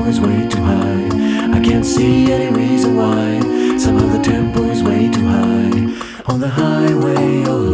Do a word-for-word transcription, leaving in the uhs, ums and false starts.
is way too high. I can't see any reason why. Somehow the tempo is way too high. On the highway of